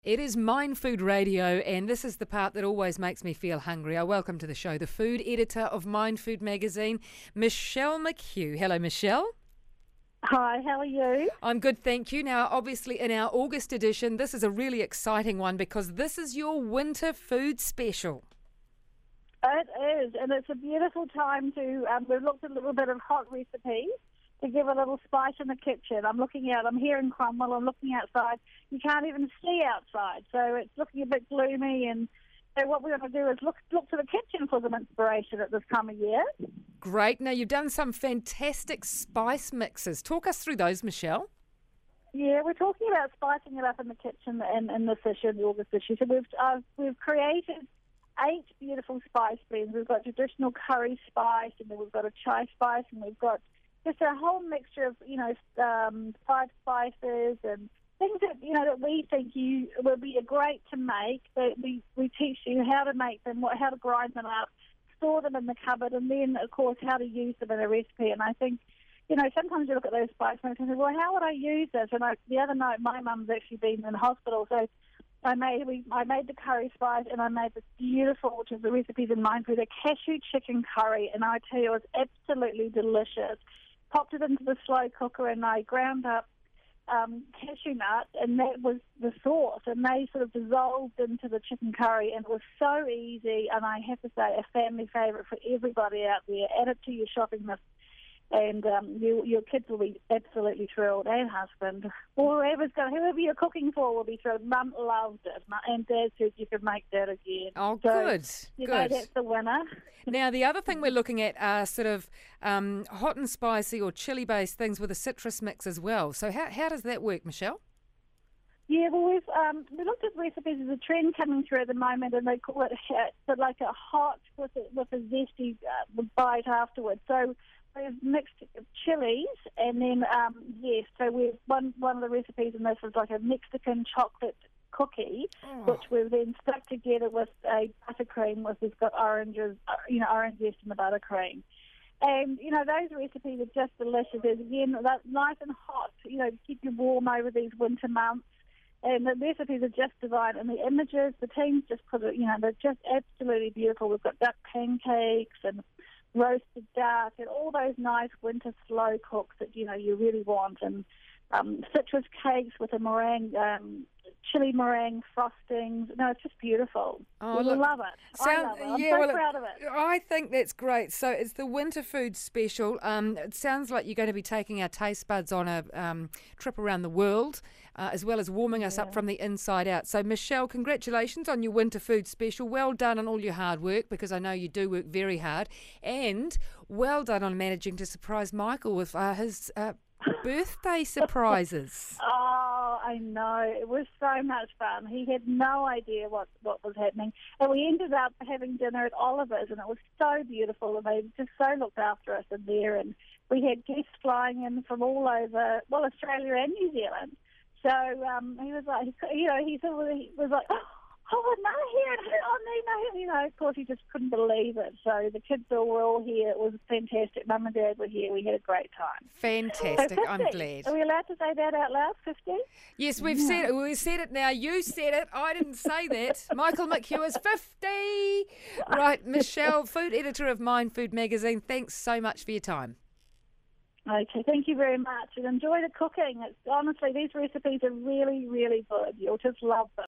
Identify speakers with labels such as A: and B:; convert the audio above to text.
A: It is Mind Food Radio, and this is the part that always makes me feel hungry. I welcome to the show the food editor of Mind Food magazine, Michelle McHugh. Hello, Michelle.
B: Hi, how are you?
A: I'm good, thank you. Now, obviously, in our August edition, this is a really exciting one because this is your winter food special.
B: It is, and it's a beautiful time to, we've looked at a little bit of hot recipes to give a little spice in the kitchen. I'm looking out, I'm here in Cromwell, I'm looking outside. You can't even see outside, so it's looking a bit gloomy, and so what we're going to do is look to the kitchen for some inspiration at this time of year.
A: Great. Now, you've done some fantastic spice mixes. Talk us through those, Michelle.
B: Yeah, we're talking about spicing it up in the kitchen in this issue, the August issue. So we've created 8 beautiful spice blends. We've got traditional curry spice, and then we've got a chai spice, and we've got just a whole mixture of, 5 spices and things that, that we think you will be great to make. That we teach you how to make them, how to grind them up, store them in the cupboard, and then, of course, how to use them in a recipe. And I think, sometimes you look at those spice mixes and say, well, how would I use this? And the other night, my mum's actually been in hospital, so I made the curry spice, and I made this beautiful, which is the recipes in Mind Food, a cashew chicken curry, and I tell you, it was absolutely delicious. Popped it into the slow cooker, and I ground up cashew nuts, and that was the sauce, and they sort of dissolved into the chicken curry, and it was so easy, and I have to say, a family favourite for everybody out there. Add it to your shopping list, and your kids will be absolutely thrilled, and husband, or whoever you're cooking for will be thrilled. Mum loved it, and Dad said you could make that again.
A: Oh,
B: so,
A: good.
B: That's the winner.
A: Now, the other thing we're looking at are sort of hot and spicy or chili-based things with a citrus mix as well. So how does that work, Michelle?
B: Yeah, well, we looked at recipes. There's a trend coming through at the moment, and they call it like a hot with a zesty bite afterwards. So we've mixed chilies, and then so one of the recipes in this is like a Mexican chocolate cookie, which we've then stuck together with a buttercream. We've got oranges, orange zest in the buttercream. And, those recipes are just delicious. Again, they're nice and hot, to keep you warm over these winter months. And the recipes are just divine. And the images, the teams just put it, they're just absolutely beautiful. We've got duck pancakes and roasted duck and all those nice winter slow cooks that, you really want. And citrus cakes with a meringue, chili meringue frostings. No, it's just beautiful.
A: Oh,
B: we love it. I love it. I'm so proud of it.
A: I think that's great. So it's the winter food special. It sounds like you're going to be taking our taste buds on a trip around the world, as well as warming us up from the inside out. So, Michelle, congratulations on your winter food special. Well done on all your hard work, because I know you do work very hard. And well done on managing to surprise Michael with his birthday surprises.
B: Oh, I know. It was so much fun. He had no idea what was happening. And we ended up having dinner at Oliver's, and it was so beautiful, and they just so looked after us in there. And we had guests flying in from all over, Australia and New Zealand. So he was like, he was like, oh, no, here, no, of course, he just couldn't believe it. So the kids were all here. It was fantastic. Mum and Dad were here. We had a great time.
A: Fantastic.
B: So
A: I'm glad.
B: Are we allowed to say that out loud, 50?
A: Yes, we've said it. We said it now. You said it. I didn't say that. Michael McHugh is 50. Right, Michelle, food editor of Mind Food magazine, thanks so much for your time.
B: Okay, thank you very much. And enjoy the cooking. Honestly, these recipes are really, really good. You'll just love them.